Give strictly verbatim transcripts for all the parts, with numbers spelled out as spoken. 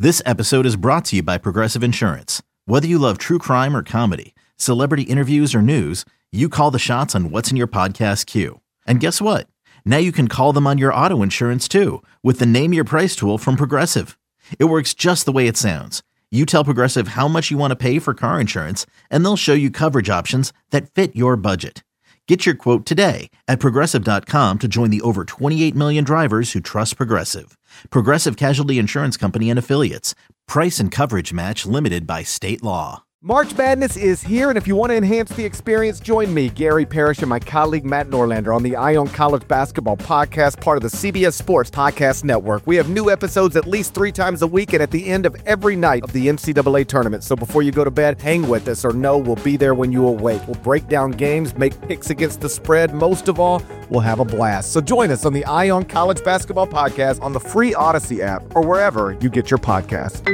This episode is brought to you by Progressive Insurance. Whether you love true crime or comedy, celebrity interviews or news, you call the shots on what's in your podcast queue. And guess what? Now you can call them on your auto insurance too with the Name Your Price tool from Progressive. It works just the way it sounds. You tell Progressive how much you want to pay for car insurance, and they'll show you coverage options that fit your budget. Get your quote today at Progressive dot com to join the over twenty-eight million drivers who trust Progressive. Progressive Casualty Insurance Company and Affiliates. Price and coverage match limited by state law. March Madness is here, and if you want to enhance the experience, join me, Gary Parrish, and my colleague Matt Norlander on the Ion College Basketball Podcast, part of the C B S Sports Podcast Network. We have new episodes at least three times a week and at the end of every night of the N C double A tournament. So before you go to bed, hang with us, or know we'll be there when you awake. We'll break down games, make picks against the spread. Most of all, we'll have a blast. So join us on the Ion College Basketball Podcast on the free Odyssey app or wherever you get your podcasts.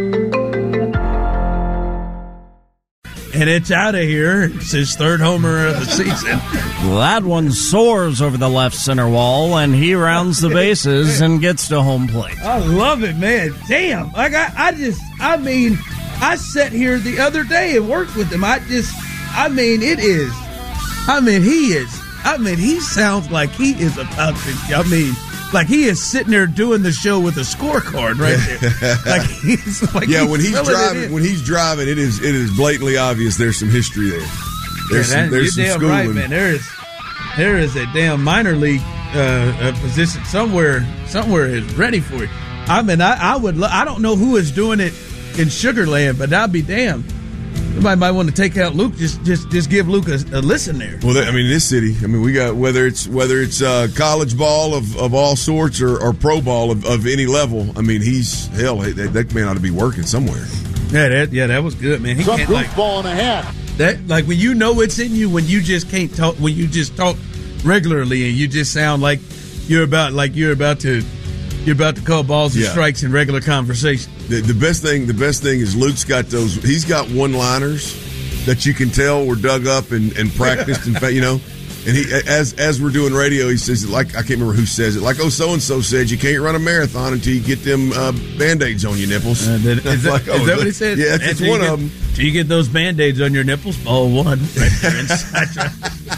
And it's out of here. It's his third homer of the season. That one soars over the left center wall, and he rounds the bases and gets to home plate. I love it, man. Damn. Like, I, I just, I mean, I sat here the other day and worked with him. I just, I mean, it is, I mean, he is, I mean, he sounds like he is about to, I mean, like he is sitting there doing the show with a scorecard right there. Like he's like yeah, he's when he's driving, when he's driving, it is it is blatantly obvious there's some history there. There's yeah, some, there's you're some damn schooling. right, man. There is there is a damn minor league uh, uh, position somewhere somewhere is ready for you. I mean, I, I would lo- I don't know who is doing it in Sugar Land, but I'd be damned. Somebody might want to take out Luke. Just, just, just give Luke a, a listen there. Well, I mean, in this city, I mean, we got whether it's whether it's uh, college ball of, of all sorts or, or pro ball of, of any level. I mean, he's hell. That, that man ought to be working somewhere. Yeah, that yeah, that was good, man. He Some can't like goofball and a half. That like when you know it's in you, when you just can't talk, when you just talk regularly and you just sound like you're about like you're about to you're about to call balls and Yeah. strikes in regular conversation. The, the best thing, the best thing is Luke's got those. He's got one-liners that you can tell were dug up and, and practiced, and you know. And he, as as we're doing radio, he says, like I can't remember who says it. Like, oh, so and so said, you can't run a marathon until you get them uh, Band-Aids on your nipples. Uh, that, is, that, like, oh, is that what he said? Yeah, that's one get, of them. Do you get those Band-Aids on your nipples? Ball one, right there inside.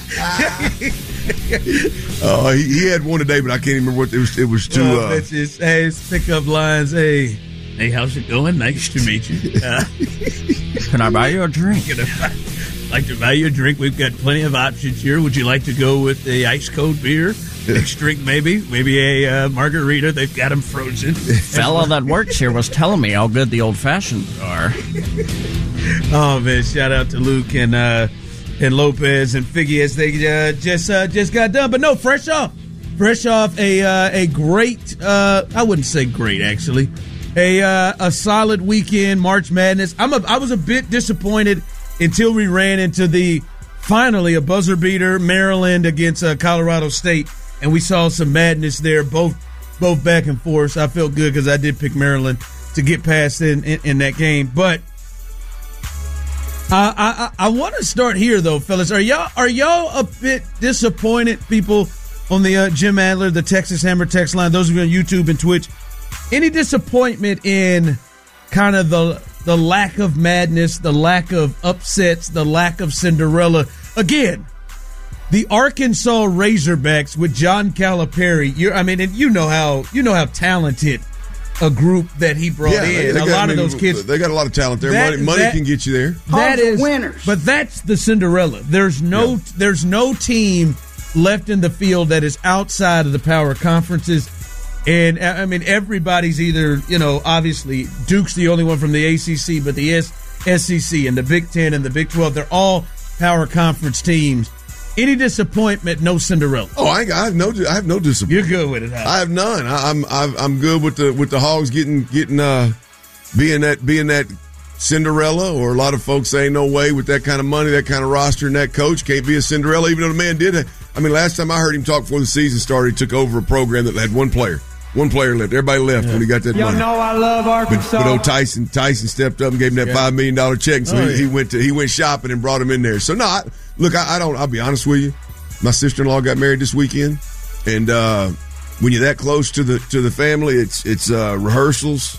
uh, he, he had one today, but I can't even remember what it was. It was too. Well, Uh, it's just, hey, it's pickup lines. Hey, hey, how's it going? Nice to meet you. Uh, Can I buy you a drink? you know, like to buy you a drink. We've got plenty of options here. Would you like to go with a ice cold beer? Next drink, maybe, maybe a uh, margarita. They've got them frozen. Fella that works here was telling me how good the old fashions are. Oh man! Shout out to Luke and uh, and Lopez and Figgy as they uh, just uh, just got done. But no, fresh off, fresh off a uh, a great. Uh, I wouldn't say great actually. A uh, a solid weekend, March Madness. I'm a, I was a bit disappointed until we ran into the finally a buzzer beater, Maryland against uh, Colorado State, and we saw some madness there, both both back and forth. So I felt good because I did pick Maryland to get past in in, in that game, but. Uh, I I, I want to start here though, fellas. Are y'all are y'all a bit disappointed, people on the uh, Jim Adler, the Texas Hammer text line? Those of you on YouTube and Twitch, any disappointment in kind of the the lack of madness, the lack of upsets, the lack of Cinderella? Again, the Arkansas Razorbacks with John Calipari. You're, I mean, and you know how you know how talented a group that he brought yeah, in. they A got, lot I mean, of those kids. They got a lot of talent there. That- money money that- can get you there. That Those are is winners. But that's the Cinderella. There's no Yeah. there's no team left in the field that is outside of the power conferences. And I mean everybody's either, you know, obviously Duke's the only one from the A C C, but the S- SEC and the Big Ten and the Big twelve, they're all power conference teams. Any disappointment? No Cinderella. Oh, I, I have no, I have no disappointment. You're good with it, huh? I have none. I, I'm, I've, I'm good with the with the Hogs getting getting uh being that being that Cinderella, or a lot of folks say no way with that kind of money, that kind of roster, and that coach can't be a Cinderella. Even though the man did. I mean, last time I heard him talk before the season started, he took over a program that had one player. One player left. Everybody left yeah. when he got that Y'all money. know I love Arkansas. But, but old Tyson, Tyson stepped up and gave him that yeah. five million dollar check. So oh, he, yeah. he went to he went shopping and brought him in there. So not nah, look, I, I don't. I'll be honest with you. My sister in law got married this weekend, and uh, when you're that close to the to the family, it's it's uh, rehearsals,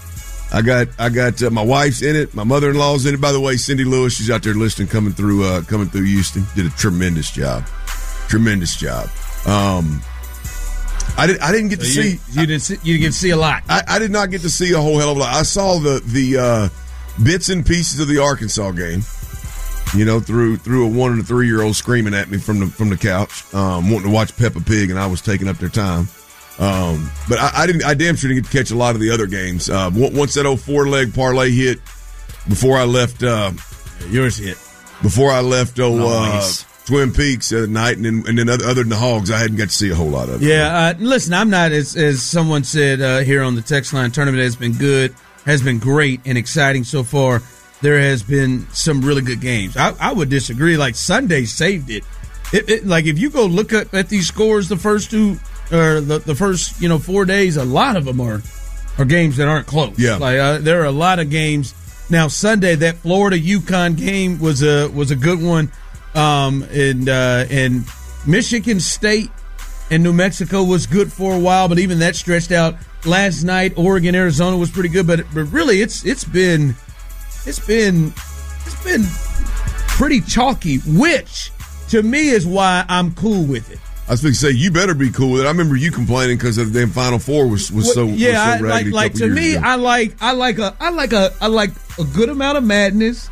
I got I got uh, my wife's in it. My mother-in-law's in it. By the way, Cindy Lewis, she's out there listening, coming through uh, coming through Houston. Did a tremendous job. Tremendous job. Um, I did. I didn't get to so you, see. You didn't. See, you didn't get to see a lot. I, I did not get to see a whole hell of a lot. I saw the the uh, bits and pieces of the Arkansas game. You know, through through a one and a three year old screaming at me from the from the couch, um, wanting to watch Peppa Pig, and I was taking up their time. Um, but I, I didn't. I damn sure didn't get to catch a lot of the other games. Uh, once that old four leg parlay hit, before I left, uh, yours hit. Before I left, oh. Nice. Uh, Twin Peaks at night, and then, and then other, other than the Hogs, I hadn't got to see a whole lot of it. Yeah, uh, listen, I'm not, as, as someone said uh, here on the text line, tournament has been good, has been great and exciting so far. There has been some really good games. I, I would disagree. Like, Sunday saved it. It, it. Like, if you go look at, at these scores the first two, or the, the first, you know, four days, a lot of them are, are games that aren't close. Yeah. Like, uh, there are a lot of games. Now, Sunday, that Florida-UConn game was a was a good one. Um, and, uh, and Michigan State and New Mexico was good for a while, but even that stretched out. Last night, Oregon, Arizona was pretty good, but, but really it's, it's been, it's been, it's been pretty chalky, which to me is why I'm cool with it. I was going to say, you better be cool with it. I remember you complaining because the damn Final Four was, was so, yeah, was so I, like, like to me, ago. I like, I like a, I like a, I like a good amount of madness.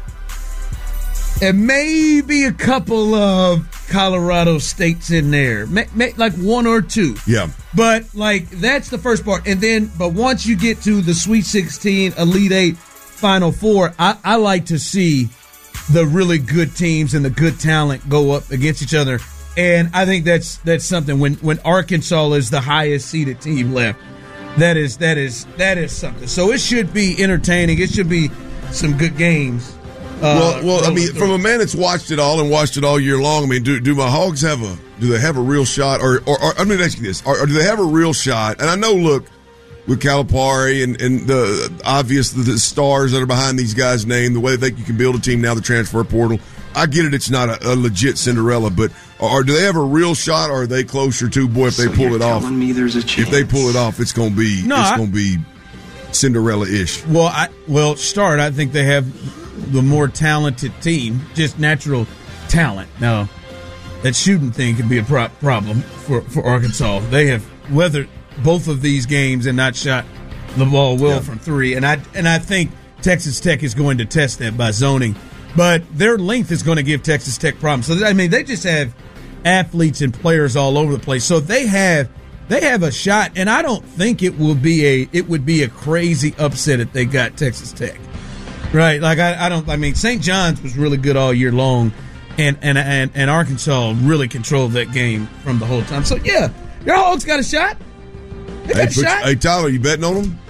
And maybe a couple of Colorado states in there, may, may, like one or two. Yeah. But, like, that's the first part. And then, but once you get to the Sweet sixteen, Elite Eight, Final Four, I, I like to see the really good teams and the good talent go up against each other. And I think that's that's something. When when Arkansas is the highest seeded team left, that is that is that is something. So it should be entertaining. It should be some good games. Well, Uh, well, I mean, from a man that's watched it all and watched it all year long, I mean, do do my Hogs have a do they have a real shot, or or, or I'm going to ask you this, or, or do they have a real shot? And I know, look, with Calipari and and the obvious the, the stars that are behind these guys' name, the way they think you can build a team now, the transfer portal. I get it; it's not a, a legit Cinderella, but or do they have a real shot, or are they closer to boy if they so pull you're it off? Me there's a chance. If they pull it off, it's going to be No, it's I- going to be Cinderella-ish. Well, I well start. I think they have the more talented team, just natural talent. Now, that shooting thing could be a pro- problem for, for Arkansas. They have weathered both of these games and not shot the ball well Yeah. from three, and I and I think Texas Tech is going to test that by zoning. But their length is going to give Texas Tech problems. So I mean, they just have athletes and players all over the place. So they have they have a shot, and I don't think it will be a it would be a crazy upset if they got Texas Tech. Right, like I, I don't. I mean, Saint John's was really good all year long, and and and, and Arkansas really controlled that game from the whole time. So yeah, your Hogs got a shot. They got Hey, a put- shot. hey, Tyler, you betting on them?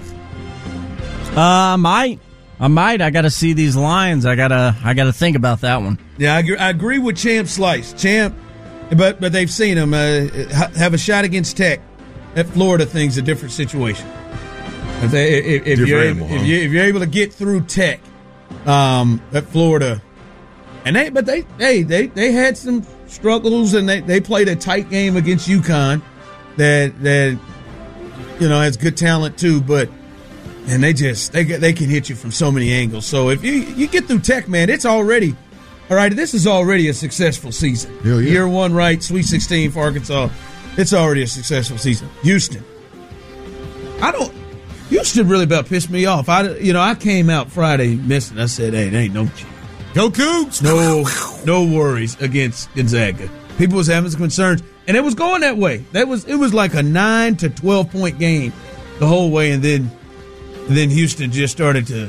Uh, I might. I might. I got to see these lines. I gotta. I gotta think about that one. Yeah, I agree, I agree with Champ Slice. Champ, but but they've seen him uh, ha- have a shot against Tech. That Florida thing's a different situation. If, they, if, if, Different you're animal, able, if, huh? you, if you're able to get through Tech, um, at Florida, and they but they hey they they had some struggles, and they, they played a tight game against UConn that that you know has good talent too, but. And they just they get they can hit you from so many angles. So if you you get through Tech, man, it's already all right. This is already a successful season. Hell yeah. Year one, right? Sweet sixteen for Arkansas. It's already a successful season. Houston, I don't. Houston really about pissed me off. I you know I came out Friday missing. I said, hey, there ain't no chance. Go Cougs! No, no worries against Gonzaga. People was having some concerns, and it was going that way. That was it was like a nine to twelve point game the whole way, and then. And then Houston just started to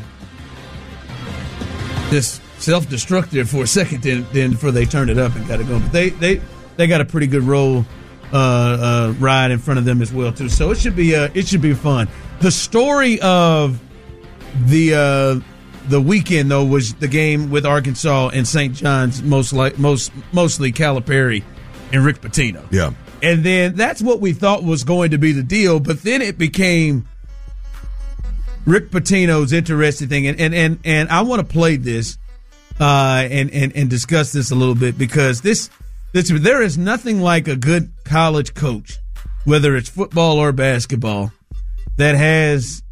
just self-destruct there for a second, then, then before they turned it up and got it going. But they they, they got a pretty good roll uh, uh, ride in front of them as well too. So it should be uh, it should be fun. The story of the uh, the weekend though was the game with Arkansas and Saint John's, most like most mostly Calipari and Rick Pitino. Yeah. And then that's what we thought was going to be the deal, but then it became Rick Pitino's interesting thing, and and and, and I want to play this uh, and, and and discuss this a little bit because this this there is nothing like a good college coach, whether it's football or basketball, that has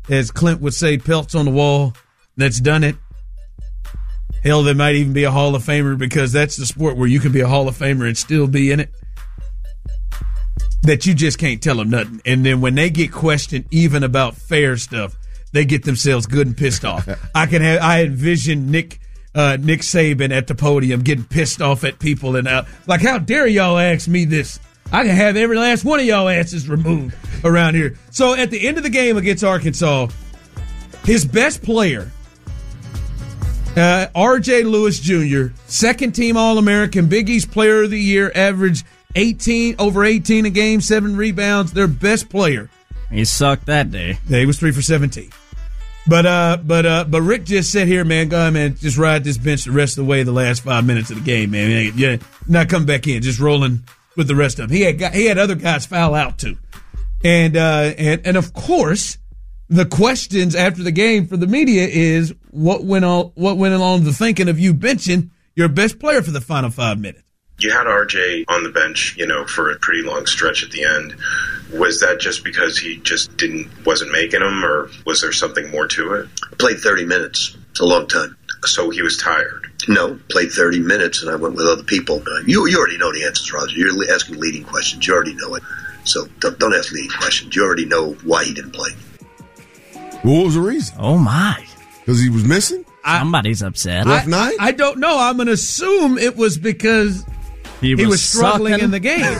as Clint would say, pelts on the wall that's done it. Hell, there might even be a Hall of Famer because that's the sport where you can be a Hall of Famer and still be in it. That you just can't tell them nothing. And then when they get questioned even about fair stuff, they get themselves good and pissed off. I can have, I envision Nick uh, Nick Saban at the podium getting pissed off at people and uh, like, how dare y'all ask me this? I can have every last one of y'all asses removed around here. So at the end of the game against Arkansas, his best player, uh, R J Lewis Junior, second team All-American, Big East Player of the Year, averaged eighteen over eighteen a game, seven rebounds. Their best player. He sucked that day. Yeah, he was three for seventeen. But uh, but uh, but Rick just said here, man, go ahead, man, just ride this bench the rest of the way. The last five minutes of the game, man. Yeah, not coming back in, just rolling with the rest of them. He had he had other guys foul out too, and uh, and and of course, the questions after the game for the media is what went on, what went along the thinking of you benching your best player for the final five minutes. You had R J on the bench, you know, for a pretty long stretch at the end. Was that just because he just didn't wasn't making them, or was there something more to it? I played thirty minutes. It's a long time. So he was tired? No, played thirty minutes, and I went with other people. You you already know the answers, Roger. You're asking leading questions. You already know it. So don't, don't ask leading questions. You already know why he didn't play. What was the reason? Oh, my. Because he was missing? Somebody's upset. Rough I, night? I don't know. I'm going to assume it was because He was, he was struggling sucking. in the game.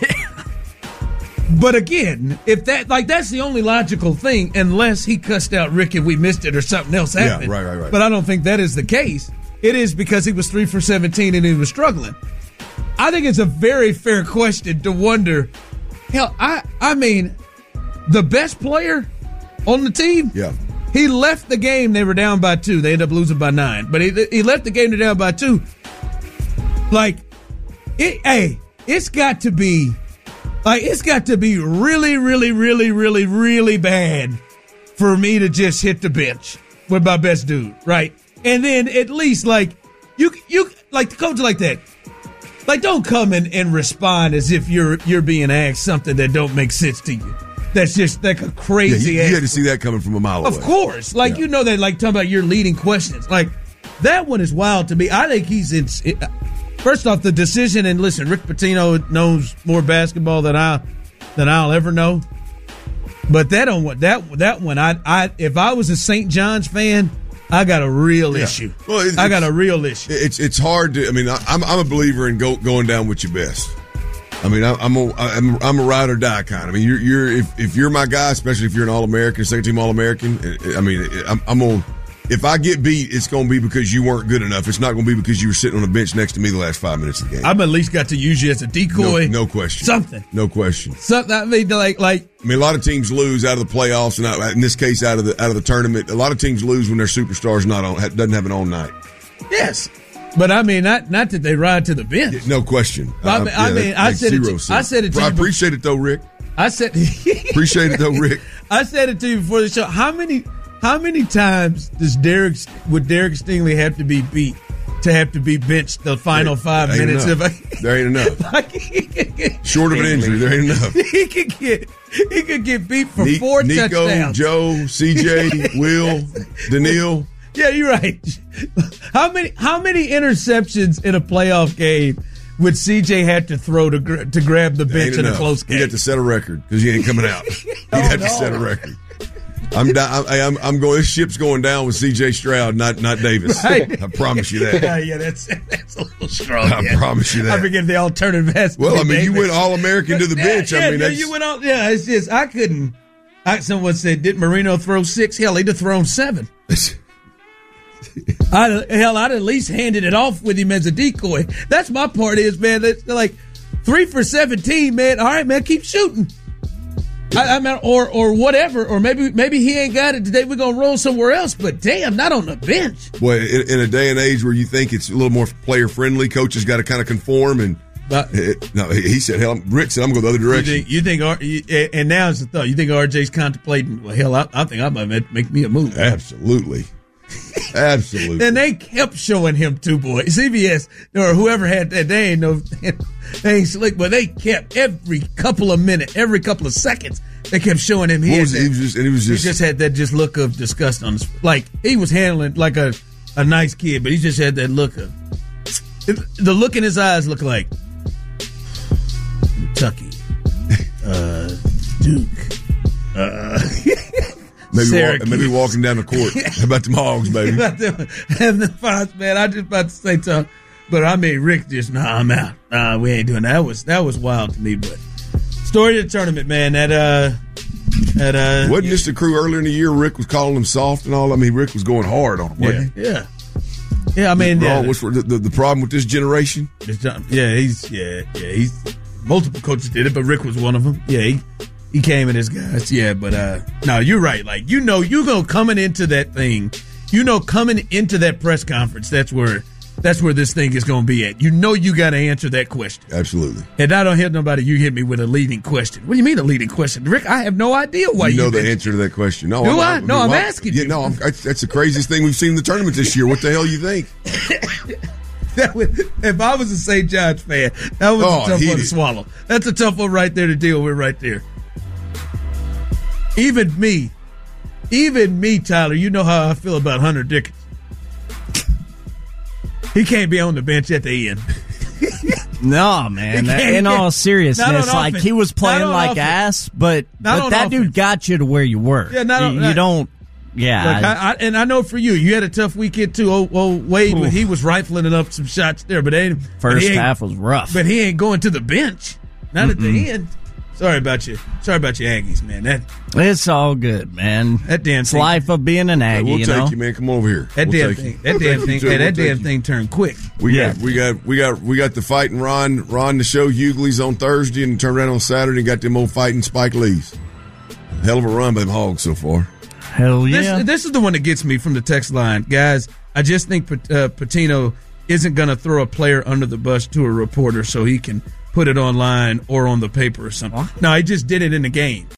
But again, if that like that's the only logical thing, unless he cussed out Rick and we missed it or something else happened. Yeah, right, right, right. But I don't think that is the case. It is because he was three for seventeen and he was struggling. I think it's a very fair question to wonder. Hell, I I mean, the best player on the team. Yeah. He left the game. They were down by two. They ended up losing by nine. But he he left the game. They're down by two. Like, it. Hey, it's got to be. Like, it's got to be really, really, really, really, really bad for me to just hit the bench with my best dude, right? And then at least, like, you, you, like, the coach like that. Like, don't come in and respond as if you're you're being asked something that don't make sense to you. That's just like a crazy Yeah, you, ass. you had to see that coming from a mile away. Of course. Like, Yeah. you know that, like, talking about your leading questions. Like, that one is wild to me. I think he's in. It, first off, the decision, and listen, Rick Pitino knows more basketball than I than I'll ever know. But that on that that one, I I if I was a Saint John's fan, I got a real Yeah. issue. Well, it's, I got a real issue. It's it's hard to. I mean, I, I'm I'm a believer in go, going down with your best. I mean, I, I'm a I'm, I'm a ride or die kind. I mean, you're you're if, if you're my guy, especially if you're an All American, second team All American. I mean, I'm I'm on. If I get beat, it's going to be because you weren't good enough. It's not going to be because you were sitting on the bench next to me the last five minutes of the game. I've at least got to use you as a decoy. No, no question. Something. No question. Something. I mean, like like. I mean, a lot of teams lose out of the playoffs, and out, in this case, out of the out of the tournament. A lot of teams lose when their superstar's not on, doesn't have an on night. Yes. But I mean, not not that they ride to the bench. No question. I mean, Uh, I, yeah, mean, that I makes said it. zero To, I sense. said it to I you. before- appreciate it though, Rick. I said Appreciate it though, Rick. I said it to you before the show. How many how many times does Derek would Derek Stingley have to be beat to have to be benched the final five Ain't minutes? enough. If I, There ain't enough. like he could get, Short of an injury, there ain't enough. he could get he could get beat for Ni- four Nico, touchdowns. Joe, C J, Will, Daniil. Yeah, you're right. How many how many interceptions in a playoff game would C J have to throw to gra- to grab the bench Ain't in a enough. close game? He'd have to set a record because he ain't coming out. He'd have to set a record. I'm, di- I- I'm I'm going. This ship's going down with C J Stroud, not not Davis. Right. I promise you that. Yeah, yeah, that's that's a little strong. I yeah. promise you that. I forget the alternative has. Well, I mean, you Davis. went All American to the bench. Yeah, I mean, yeah, that's, you went out. Yeah, it's just I couldn't. I, someone said, "Did Marino throw six? Hell, he'd have thrown seven. I'd, hell, I'd at least handed it off with him as a decoy. That's my part. Is man, it's like three for seventeen, man. All right, man, keep shooting. I, I mean, or or whatever, or maybe maybe he ain't got it today. We're gonna roll somewhere else. But damn, not on the bench. Boy, in, in a day and age where you think it's a little more player friendly, coaches got to kind of conform. And But, it, no, he said, "Hell, Rick said I'm going the other You direction." think, you think R, you, and now it's the thought. You think R J's contemplating? Well, hell, I, I think I might make me a move. Absolutely, absolutely. And they kept showing him two boys. C B S or whoever had that, they ain't no, they ain't slick, but they kept every couple of minutes, every couple of seconds, they kept showing him. He, What had was, that, he was just, and he was just, he just had that just look of disgust on his, like he was handling like a, a nice kid, but he just had that look of the look in his eyes looked like Kentucky, uh, Duke, uh, maybe walk, maybe walking down the court. How about them Hogs, baby? About them, having the fights, man. I just about to say something, but I mean Rick just nah, I'm out. Nah, we ain't doing that. That was that was wild to me, but. Story of the tournament, man. That uh, that uh, wasn't this the crew earlier in the year? Rick was calling him soft and all. I mean, Rick was going hard on him, wasn't yeah, he? Yeah, yeah. I mean, yeah. yeah, What's the, the, the problem with this generation? Yeah, he's yeah, yeah. He's multiple coaches did it, but Rick was one of them. Yeah, he he came in his guys. Yeah, but uh, no, you're right. Like you know, you go coming into that thing. You know, coming into that press conference. That's where. That's where this thing is going to be at. You know you got to answer that question. Absolutely. And I don't hit nobody. You hit me with a leading question. What do you mean a leading question? Rick, I have no idea why you know you the answer to that question. No, do I'm, I? I'm, No, I'm why, asking yeah, you. No, I'm, I, that's the craziest thing we've seen in the tournament this year. What the hell you think? that would, if I was a Saint John's fan, that was Oh, a tough he one to did. swallow. That's a tough one right there to deal with right there. Even me, even me, Tyler, you know how I feel about Hunter Dickinson. He can't be on the bench at the end. No, man. He can't In get- all seriousness, not on like offense. he was playing Not on like offense. ass, but, Not but on that offense. dude got you to where you were. Yeah, not on- you, not- you don't. Yeah, Like, I, I, and I know for you, you had a tough weekend too. Oh, oh Wade, Oof. he was rifling it up some shots there, but they, but first he ain't- half was rough. But he ain't going to the bench. Not at the end. Sorry about you. Sorry about your Aggies, man. That It's all good, man. that damn It's thing. life of being an Hey, Aggie, we'll you take know. you, man. Come over here. That we'll damn take thing. you. That We'll damn take thing. you to Hey, it. that We'll damn take you. thing turned quick. We Yeah. got, we got, we got, we got the fighting Ron, Ron the show Hughley's on Thursday, and turned around on Saturday and got them old fighting Spike Lee's. Hell of a run by them Hogs so far. Hell yeah. This, this is the one that gets me from the text line, guys. I just think uh, Patino isn't going to throw a player under the bus to a reporter so he can put it online or on the paper or something. No, he just did it in the game.